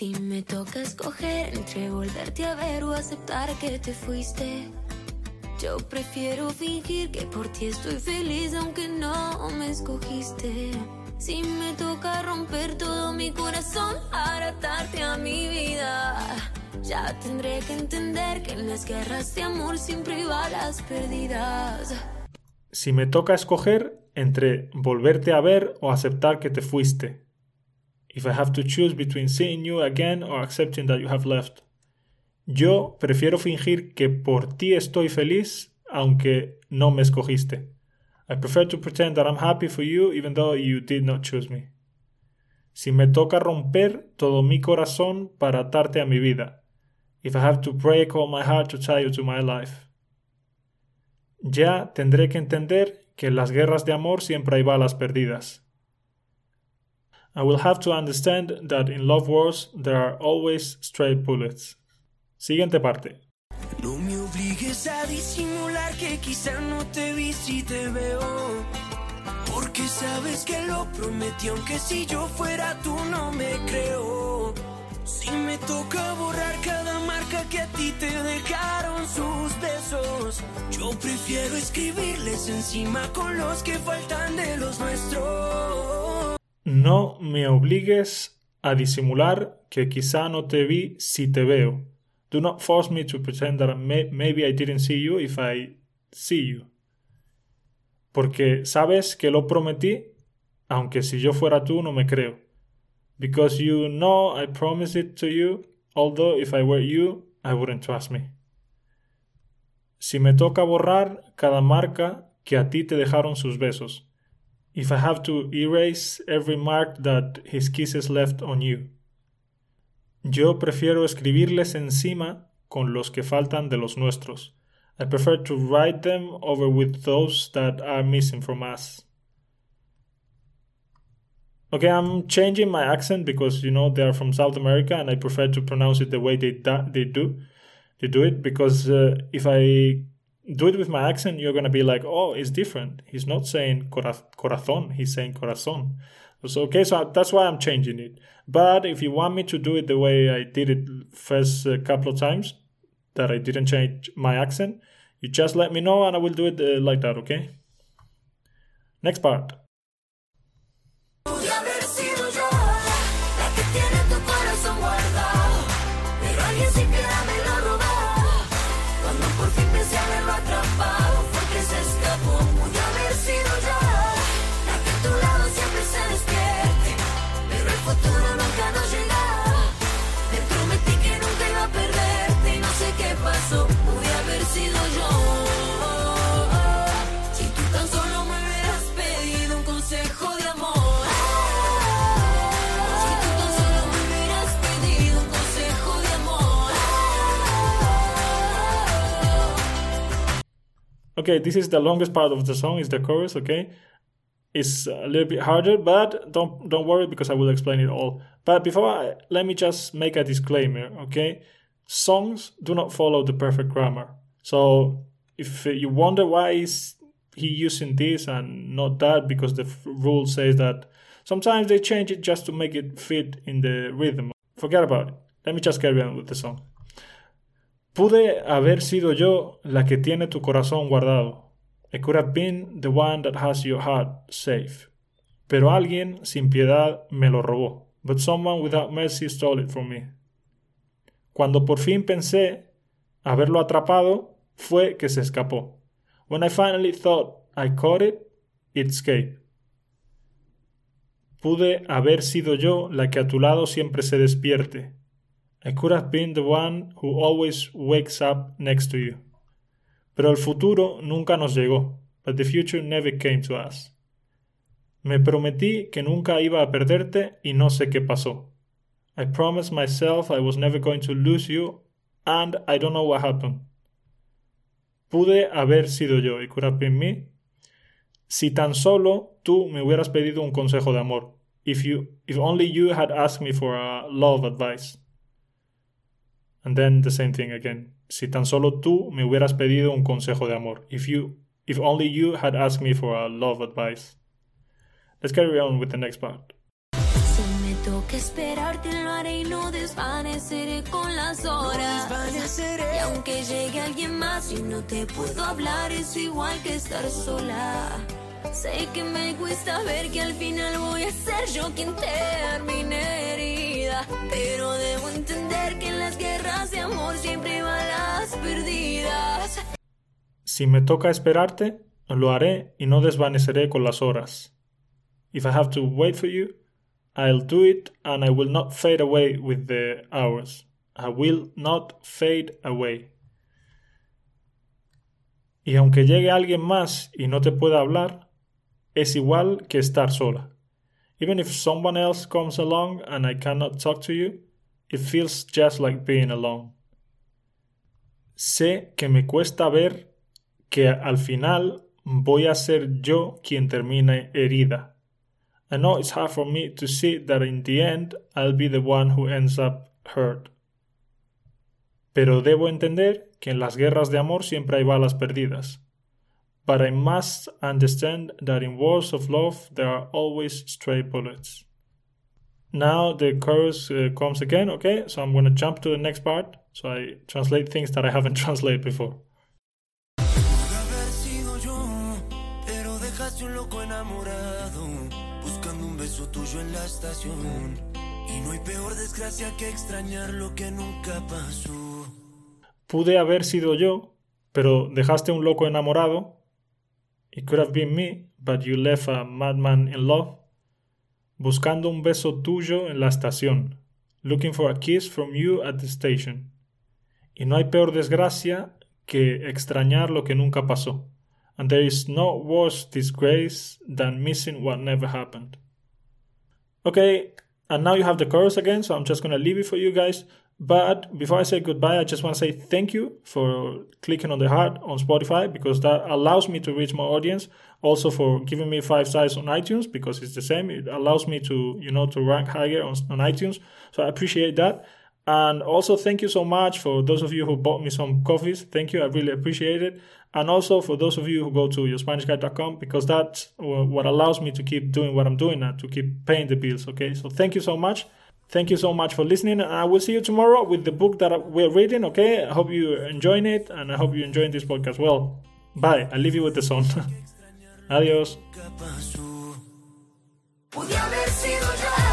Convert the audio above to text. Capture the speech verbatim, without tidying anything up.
Si me toca escoger entre volverte a ver o aceptar que te fuiste, yo prefiero fingir que por ti estoy feliz aunque no me escogiste. Si me toca romper todo mi corazón para atarte a mi vida, ya tendré que entender que en las guerras de amor siempre hay balas perdidas. Si me toca escoger entre volverte a ver o aceptar que te fuiste. If I have to choose between seeing you again or accepting that you have left. Yo prefiero fingir que por ti estoy feliz aunque no me escogiste. I prefer to pretend that I'm happy for you even though you did not choose me. Si me toca romper todo mi corazón para atarte a mi vida. If I have to break all my heart to tie you to my life. Ya tendré que entender que en las guerras de amor siempre hay balas perdidas. I will have to understand that in love wars there are always stray bullets. Siguiente parte. No me obligues a disimular que quizá no te vi si te veo, porque sabes que lo prometí aunque si yo fuera tú no me creo. Si me toca borrar cada marca que a ti te dejaron sus besos, yo prefiero escribirles encima con los que faltan de los nuestros. No me obligues a disimular que quizá no te vi si te veo. Do not force me to pretend that may, maybe I didn't see you if I see you. Porque sabes que lo prometí, aunque si yo fuera tú no me creo. Because you know I promised it to you, although if I were you, I wouldn't trust me. Si me toca borrar cada marca que a ti te dejaron sus besos. If I have to erase every mark that his kisses left on you. Yo prefiero escribirles encima con los que faltan de los nuestros. I prefer to write them over with those that are missing from us. Okay, I'm changing my accent because, you know, they are from South America and I prefer to pronounce it the way they, da- they do. They do it because uh, if I do it with my accent, you're going to be like, oh, it's different. He's not saying cora- corazón, he's saying corazón. So, okay, so that's why I'm changing it. But if you want me to do it the way I did it first uh, couple of times, that I didn't change my accent, you just let me know and I will do it uh, like that, okay? Next part. Okay, this is the longest part of the song, is the chorus, okay? It's a little bit harder, but don't don't worry because I will explain it all. But before I, let me just make a disclaimer, okay? Songs do not follow the perfect grammar. So if you wonder why is he using this and not that, because the rule says that sometimes they change it just to make it fit in the rhythm. Forget about it. Let me just carry on with the song. Pude haber sido yo la que tiene tu corazón guardado. I could have been the one that has your heart safe. Pero alguien sin piedad me lo robó. But someone without mercy stole it from me. Cuando por fin pensé haberlo atrapado, fue que se escapó. When I finally thought I caught it, it escaped. Pude haber sido yo la que a tu lado siempre se despierte. I could have been the one who always wakes up next to you. Pero el futuro nunca nos llegó. But the future never came to us. Me prometí que nunca iba a perderte y no sé qué pasó. I promised myself I was never going to lose you and I don't know what happened. Pude haber sido yo, it could have been me. Si tan solo tú me hubieras pedido un consejo de amor. If you, if only you had asked me for a love advice. And then the same thing again. Si tan solo tú me hubieras pedido un consejo de amor. If you, if only you had asked me for a love advice. Let's carry on with the next part. Si me toca esperarte lo haré y no desvaneceré con las horas. No desvaneceré. Y aunque llegue alguien más y no te puedo hablar, es igual que estar sola. Sé que me cuesta ver que al final voy a ser yo quien termine herida, pero debo entender que en las guerras de amor siempre van las perdidas. Si me toca esperarte, lo haré y no desvaneceré con las horas. If I have to wait for you, I'll do it and I will not fade away with the hours. I will not fade away. Y aunque llegue alguien más y no te pueda hablar, es igual que estar sola. Even if someone else comes along and I cannot talk to you, it feels just like being alone. Sé que me cuesta ver que al final voy a ser yo quien termine herida. I know it's hard for me to see that in the end I'll be the one who ends up hurt. Pero debo entender que en las guerras de amor siempre hay balas perdidas. But I must understand that in wars of love there are always stray bullets. Now the chorus uh, comes again, okay? So I'm going to jump to the next part. So I translate things that I haven't translated before. Pude haber sido yo, pero dejaste un loco enamorado, buscando un beso tuyo en la estación. Y no hay peor desgracia que extrañar lo que nunca pasó. Pude haber sido yo, pero dejaste un loco enamorado. It could have been me, but you left a madman in love. Buscando un beso tuyo en la estación. Looking for a kiss from you at the station. Y no hay peor desgracia que extrañar lo que nunca pasó. And there is no worse disgrace than missing what never happened. Okay, and now you have the chorus again, so I'm just going to leave it for you guys. But before I say goodbye, I just want to say thank you for clicking on the heart on Spotify, because that allows me to reach more audience. Also for giving me five stars on iTunes, because it's the same. It allows me to, you know, to rank higher on, on iTunes. So I appreciate that. And also thank you so much for those of you who bought me some coffees. Thank you. I really appreciate it. And also for those of you who go to your spanish guide dot com, because that's what allows me to keep doing what I'm doing and to keep paying the bills. Okay. So thank you so much. Thank you so much for listening, and I will see you tomorrow with the book that we're reading, okay? I hope you're enjoying it, and I hope you're enjoying this podcast. Well, bye. I leave you with the song. Adiós. Pude haber sido yo.